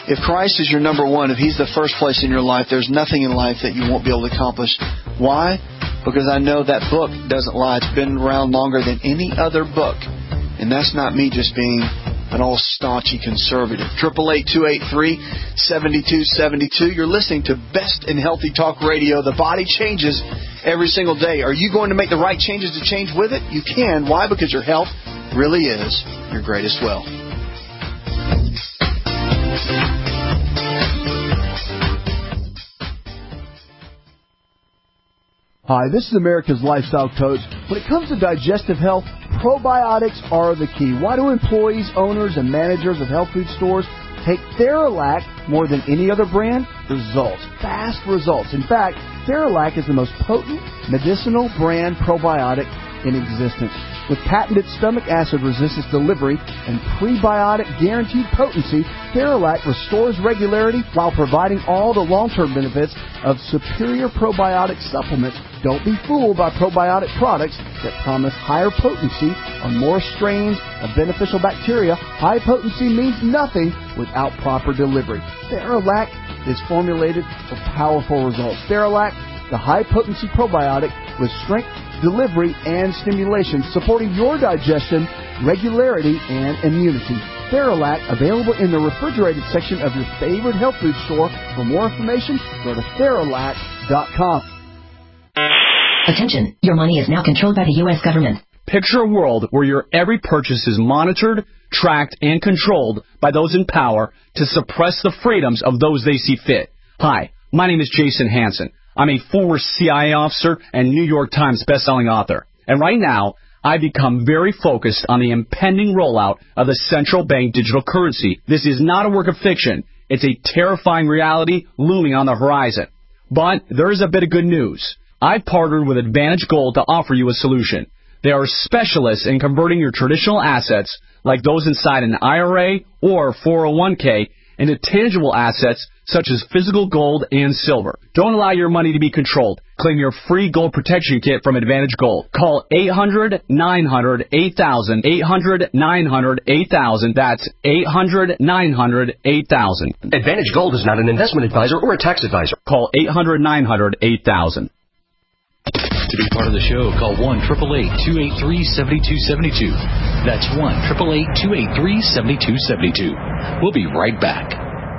Speaker 2: If Christ is your number one, if He's the first place in your life, there's nothing in life that you won't be able to accomplish. Why? Because I know that book doesn't lie. It's been around longer than any other book. And that's not me just being an all staunchy conservative. 888-283-7272. You're listening to Best in Healthy Talk Radio. The body changes every single day. Are you going to make the right changes to change with it? You can. Why? Because your health really is your greatest wealth.
Speaker 10: Hi, this is America's Lifestyle Coach. When it comes to digestive health, probiotics are the key. Why do employees, owners, and managers of health food stores take Theralac more than any other brand? Results. Fast results. In fact, Theralac is the most potent medicinal brand probiotic in existence. With patented stomach acid resistance delivery and prebiotic guaranteed potency, Theralac restores regularity while providing all the long-term benefits of superior probiotic supplements. Don't be fooled by probiotic products that promise higher potency on more strains of beneficial bacteria. High potency means nothing without proper delivery. Theralac is formulated for powerful results. Theralac, the high-potency probiotic with strength, delivery, and stimulation, supporting your digestion, regularity, and immunity. Theralac, available in the refrigerated section of your favorite health food store. For more information, go to Theralac.com.
Speaker 17: Attention, your money is now controlled by the U.S. government.
Speaker 9: Picture a world where your every purchase is monitored, tracked, and controlled by those in power to suppress the freedoms of those they see fit. Hi, my name is Jason Hansen. I'm a former CIA officer and New York Times bestselling author. And right now, I've become very focused on the impending rollout of the central bank digital currency. This is not a work of fiction. It's a terrifying reality looming on the horizon. But there is a bit of good news. I've partnered with Advantage Gold to offer you a solution. They are specialists in converting your traditional assets, like those inside an IRA or 401k, into tangible assets such as physical gold and silver. Don't allow your money to be controlled. Claim your free gold protection kit from Advantage Gold. Call 800-900-8000, 800-900-8000. That's 800-900-8000.
Speaker 18: Advantage Gold is not an investment advisor or a tax advisor.
Speaker 9: Call 800-900-8000. To be part of the show, call 1-888-283-7272. That's 1-888-283-7272. We'll be right back.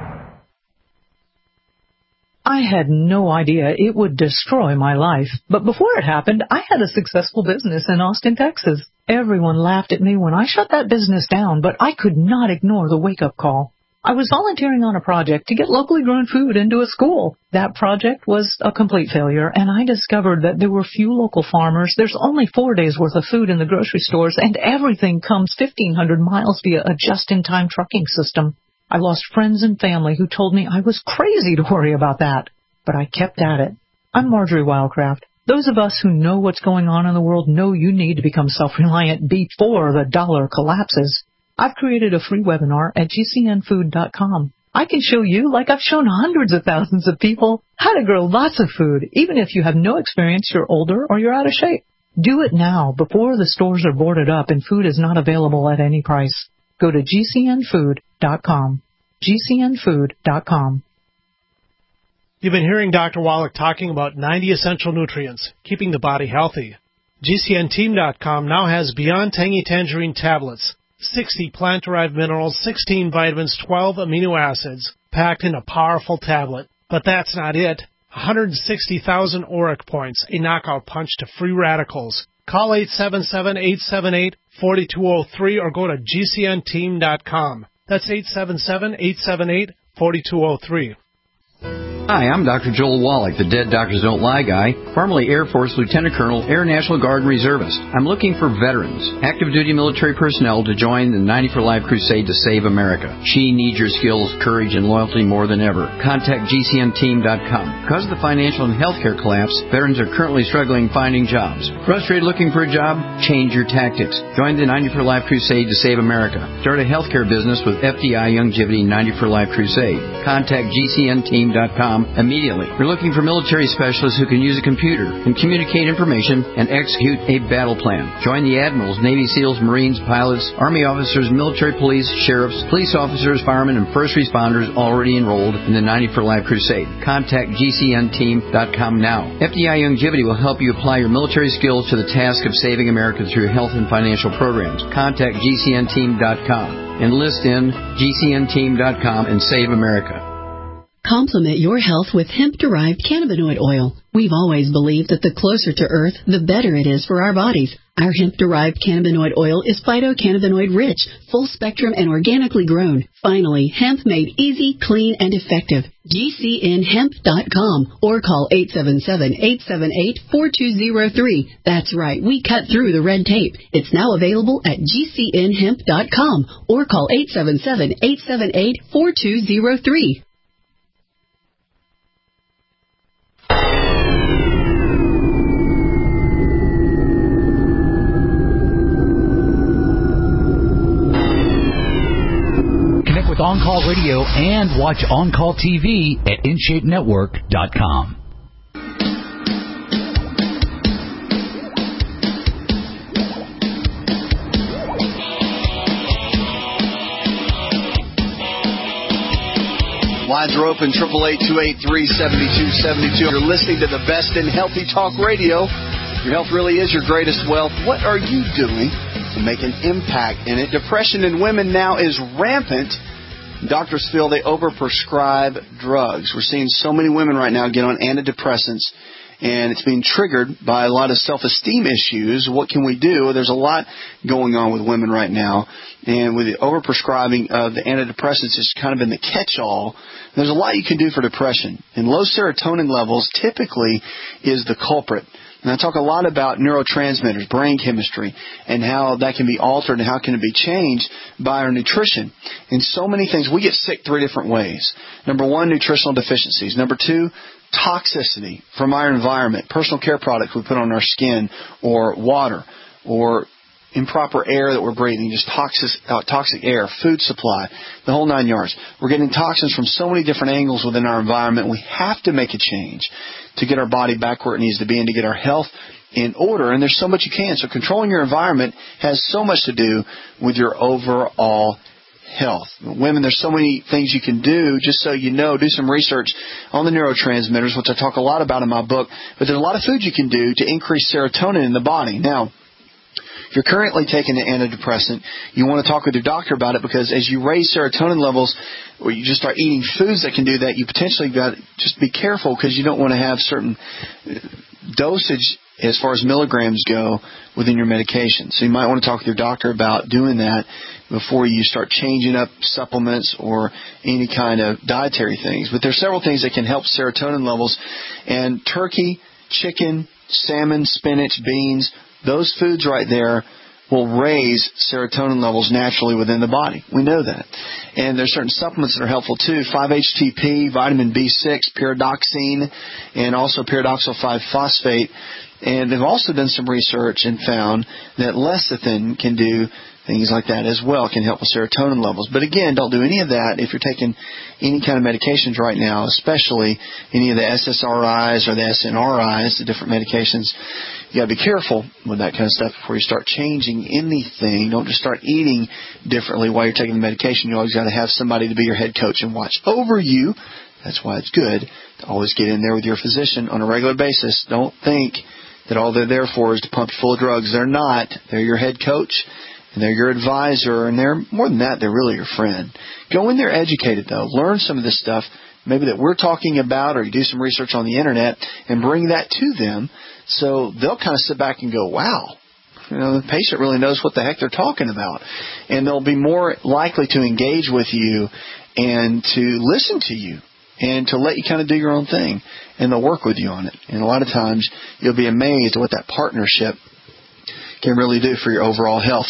Speaker 8: I had no idea it would destroy my life. But before it happened, I had a successful business in Austin, Texas. Everyone laughed at me when I shut that business down, but I could not ignore the wake-up call. I was volunteering on a project to get locally grown food into a school. That project was a complete failure, and I discovered that there were few local farmers. There's only 4 days' worth of food in the grocery stores, and everything comes 1,500 miles via a just-in-time trucking system. I lost friends and family who told me I was crazy to worry about that, but I kept at it. I'm Marjorie Wildcraft. Those of us who know what's going on in the world know you need to become self-reliant before the dollar collapses. I've created a free webinar at GCNfood.com. I can show you, like I've shown hundreds of thousands of people, how to grow lots of food, even if you have no experience, you're older, or you're out of shape. Do it now, before the stores are boarded up and food is not available at any price. Go to GCNfood.com. GCNfood.com.
Speaker 5: You've been hearing Dr. Wallach talking about 90 essential nutrients, keeping the body healthy. GCNteam.com now has Beyond Tangy Tangerine tablets. 60 plant-derived minerals, 16 vitamins, 12 amino acids, packed in a powerful tablet. But that's not it. 160,000 auric points, a knockout punch to free radicals. Call 877-878-4203 or go to GCNteam.com. That's 877-878-4203.
Speaker 19: Hi, I'm Dr. Joel Wallach, the Dead Doctors Don't Lie guy, formerly Air Force Lieutenant Colonel, Air National Guard Reservist. I'm looking for veterans, active duty military personnel to join the 90 for Life crusade to save America. She needs your skills, courage, and loyalty more than ever. Contact GCNteam.com. Because of the financial and healthcare collapse, veterans are currently struggling finding jobs. Frustrated looking for a job? Change your tactics. Join the 90 for Life crusade to save America. Start a healthcare business with FDI Longevity 90 for Life crusade. Contact GCNteam.com. militarypersonnel.com immediately. We're looking for military specialists who can use a computer and communicate information and execute a battle plan. Join the admirals, Navy SEALs, Marines, pilots, Army officers, military police, sheriffs, police officers, firemen, and first responders already enrolled in the 90 for Life Crusade. Contact GCNteam.com now. FDI Longevity will help you apply your military skills to the task of saving America through health and financial programs. Contact GCNteam.com. Enlist in GCNteam.com and save America.
Speaker 20: Complement your health with hemp-derived cannabinoid oil. We've always believed that the closer to Earth, the better it is for our bodies. Our hemp-derived cannabinoid oil is phytocannabinoid-rich, full-spectrum, and organically grown. Finally, hemp made easy, clean, and effective. GCNhemp.com or call 877-878-4203. That's right, we cut through the red tape. It's now available at GCNhemp.com or call 877-878-4203.
Speaker 21: With On Call Radio and watch On Call TV at InShapeNetwork.com.
Speaker 2: Lines are open, 888-283-7272. You're listening to the best in healthy talk radio. Your health really is your greatest wealth. What are you doing to make an impact in it? Depression in women now is rampant. Doctors feel they overprescribe drugs. We're seeing so many women right now get on antidepressants, and it's being triggered by a lot of self-esteem issues. What can we do? There's a lot going on with women right now, and with the overprescribing of the antidepressants, it's kind of been the catch-all. There's a lot you can do for depression, and low serotonin levels typically is the culprit. And I talk a lot about neurotransmitters, brain chemistry, and how that can be altered and how can it be changed by our nutrition. And so many things. We get sick 3 different ways. Number 1, nutritional deficiencies. Number 2, toxicity from our environment, personal care products we put on our skin, or water, or improper air that we're breathing, just toxic air, food supply, the whole 9 yards. We're getting toxins from so many different angles within our environment. We have to make a change to get our body back where it needs to be and to get our health in order. And there's so much you can. So controlling your environment has so much to do with your overall health. Women, there's so many things you can do. Just so you know, do some research on the neurotransmitters, which I talk a lot about in my book. But there's a lot of food you can do to increase serotonin in the body. Now, if you're currently taking an antidepressant, you want to talk with your doctor about it, because as you raise serotonin levels, or you just start eating foods that can do that, you potentially got to just be careful, because you don't want to have certain dosage as far as milligrams go within your medication. So you might want to talk with your doctor about doing that before you start changing up supplements or any kind of dietary things. But there's several things that can help serotonin levels. And turkey, chicken, salmon, spinach, beans, those foods right there will raise serotonin levels naturally within the body. We know that. And there's certain supplements that are helpful too. 5-HTP, vitamin B6, pyridoxine, and also pyridoxal 5-phosphate. And they've also done some research and found that lecithin can do things like that as well, can help with serotonin levels. But again, don't do any of that if you're taking any kind of medications right now, especially any of the SSRIs or the SNRIs, the different medications. You got to be careful with that kind of stuff before you start changing anything. Don't just start eating differently while you're taking the medication. You always got to have somebody to be your head coach and watch over you. That's why it's good to always get in there with your physician on a regular basis. Don't think that all they're there for is to pump you full of drugs. They're not. They're your head coach, and they're your advisor, and they're more than that, they're really your friend. Go in there educated, though. Learn some of this stuff, maybe that we're talking about, or you do some research on the Internet, and bring that to them, so they'll kind of sit back and go, wow, you know, the patient really knows what the heck they're talking about. And they'll be more likely to engage with you and to listen to you and to let you kind of do your own thing, and they'll work with you on it. And a lot of times you'll be amazed at what that partnership can really do for your overall health.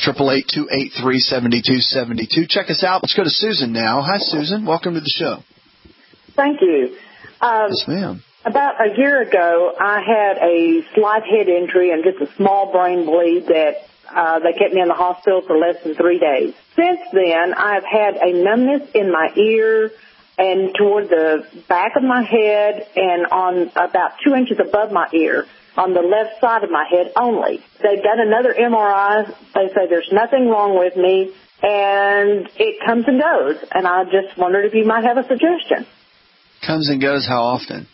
Speaker 2: 888-283-7272. Check us out. Let's go to Susan now. Hi, Susan. Welcome to the show.
Speaker 22: Thank you.
Speaker 2: Yes, ma'am.
Speaker 22: About a year ago, I had a slight head injury and just a small brain bleed that they kept me in the hospital for less than 3 days. Since then, I've had a numbness in my ear, and toward the back of my head and on about 2 inches above my ear on the left side of my head only. They've done another MRI. They say there's nothing wrong with me, and it comes and goes. And I just wondered if you might have a suggestion.
Speaker 2: Comes and goes how often?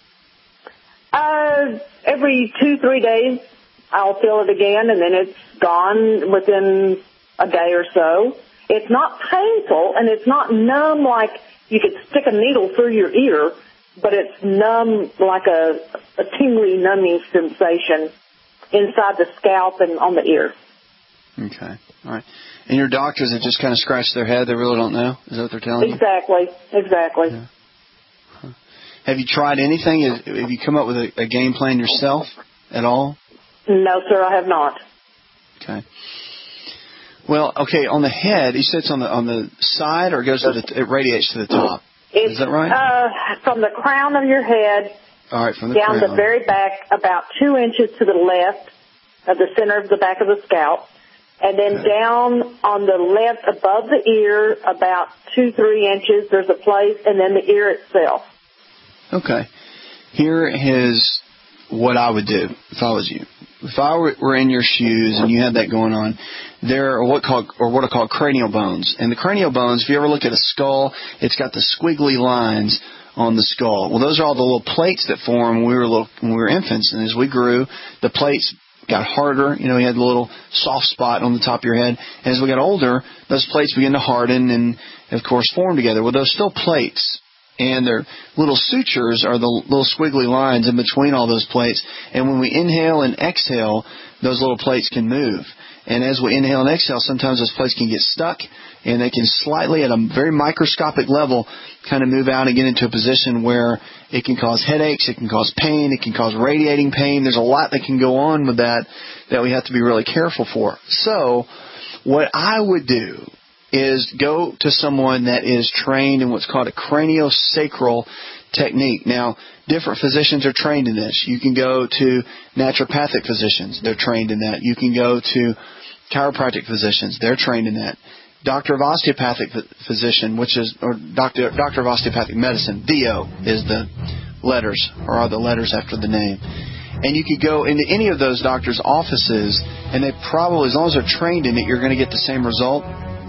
Speaker 22: Every 2-3 days, I'll feel it again, and then it's gone within a day or so. It's not painful, and it's not numb like you could stick a needle through your ear, but it's numb like a tingly, numbing sensation inside the scalp and on the ear.
Speaker 2: Okay. All right. And your doctors have just kind of scratched their head. They really don't know? Is that what they're telling you?
Speaker 22: Exactly.
Speaker 2: Yeah. Huh. Have you tried anything? Have you come up with a game plan yourself at all?
Speaker 22: No, sir, I have not.
Speaker 2: Okay. Well, okay, on the head, you said it's on the side, or it radiates to the top? Is that right?
Speaker 22: From the crown of your head,
Speaker 2: all right, from the
Speaker 22: down
Speaker 2: crown.
Speaker 22: the very back, about 2 inches to the left of the center of the back of the scalp, and then down on the left above the ear, about 2-3 inches, there's a place, and then the ear itself.
Speaker 2: Okay. Here is what I would do if I was you. If I were in your shoes and you had that going on, there are what are called cranial bones. And the cranial bones, if you ever look at a skull, it's got the squiggly lines on the skull. Well, those are all the little plates that form when we were infants. And as we grew, the plates got harder. You had a little soft spot on the top of your head. And as we got older, those plates began to harden and, of course, form together. Well, those still plates. And their little sutures are the little squiggly lines in between all those plates. And when we inhale and exhale, those little plates can move. And as we inhale and exhale, sometimes those plates can get stuck, and they can slightly, at a very microscopic level, kind of move out and get into a position where it can cause headaches, it can cause pain, it can cause radiating pain. There's a lot that can go on with that we have to be really careful for. So what I would do is go to someone that is trained in what's called a craniosacral technique. Now, different physicians are trained in this. You can go to naturopathic physicians. They're trained in that. You can go to chiropractic physicians. They're trained in that. Doctor of osteopathic physician, or doctor of osteopathic medicine, DO is the letters, or are the letters after the name. And you could go into any of those doctors' offices, and they probably, as long as they're trained in it, you're going to get the same result.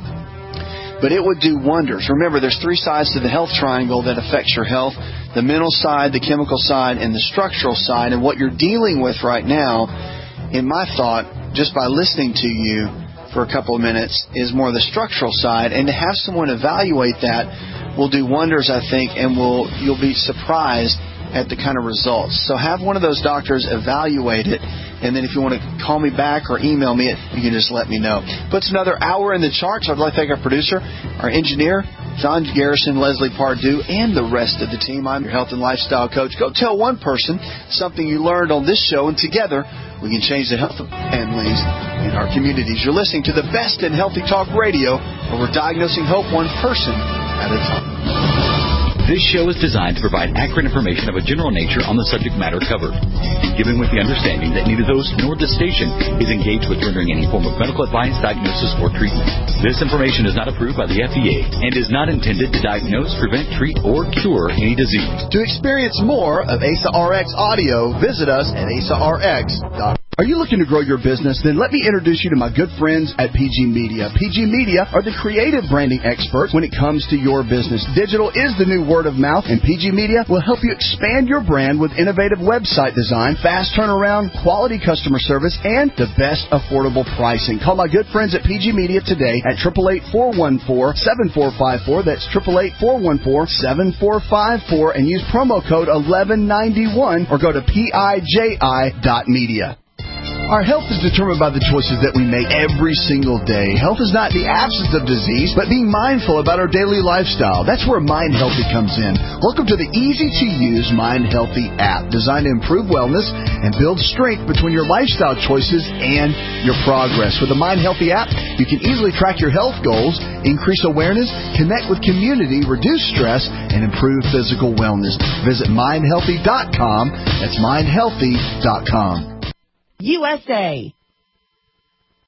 Speaker 2: But it would do wonders. Remember, there's 3 sides to the health triangle that affects your health: the mental side, the chemical side, and the structural side. And what you're dealing with right now, in my thought, just by listening to you for a couple of minutes, is more the structural side. And to have someone evaluate that will do wonders, I think, and you'll be surprised at the kind of results. So have one of those doctors evaluate it, and then if you want to call me back or email me it, you can just let me know. Puts another hour in the charts. I'd like to thank our producer, our engineer, John Garrison, Leslie Pardue, and the rest of the team. I'm your health and lifestyle coach. Go tell one person something you learned on this show, and together we can change the health of families in our communities. You're listening to the best in healthy talk radio, where we're diagnosing hope one person at a time.
Speaker 21: This show is designed to provide accurate information of a general nature on the subject matter covered, given with the understanding that neither the host nor the station is engaged with rendering any form of medical advice, diagnosis, or treatment. This information is not approved by the FDA and is not intended to diagnose, prevent, treat, or cure any disease.
Speaker 10: To experience more of ASA RX audio, visit us at asarx.com. Are you looking to grow your business? Then let me introduce you to my good friends at PG Media. PG Media are the creative branding experts when it comes to your business. Digital is the new word of mouth, and PG Media will help you expand your brand with innovative website design, fast turnaround, quality customer service, and the best affordable pricing. Call my good friends at PG Media today at 888-414-7454. That's 888-414-7454, and use promo code 1191 or go to PIJI.media. Our health is determined by the choices that we make every single day. Health is not the absence of disease, but being mindful about our daily lifestyle. That's where Mind Healthy comes in. Welcome to the easy-to-use Mind Healthy app, designed to improve wellness and build strength between your lifestyle choices and your progress. With the Mind Healthy app, you can easily track your health goals, increase awareness, connect with community, reduce stress, and improve physical wellness. Visit mindhealthy.com. That's mindhealthy.com.
Speaker 1: USA.